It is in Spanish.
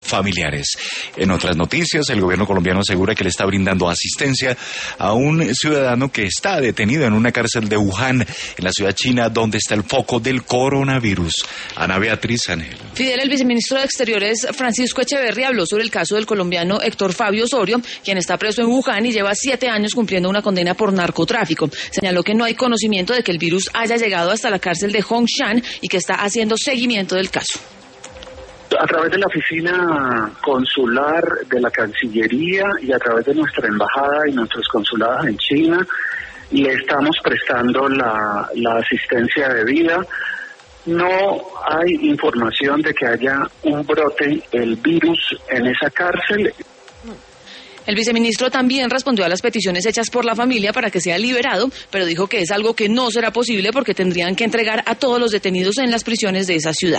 familiares. En otras noticias, el gobierno colombiano asegura que le está brindando asistencia a un ciudadano que está detenido en una cárcel de Wuhan, en la ciudad china, donde está el foco del coronavirus. Ana Beatriz Ángel. Fidel, el viceministro de Exteriores Francisco Echeverría habló sobre el caso del colombiano Héctor Fabio Osorio, quien está preso en Wuhan y lleva 7 años cumpliendo una condena por narcotráfico. Señaló que no hay conocimiento de que el virus haya llegado hasta la cárcel de Hongshan y que está haciendo seguimiento del caso. A través de la oficina consular de la Cancillería y a través de nuestra embajada y nuestros consulados en China, le estamos prestando la asistencia debida. No hay información de que haya un brote del virus en esa cárcel. El viceministro también respondió a las peticiones hechas por la familia para que sea liberado, pero dijo que es algo que no será posible porque tendrían que entregar a todos los detenidos en las prisiones de esa ciudad.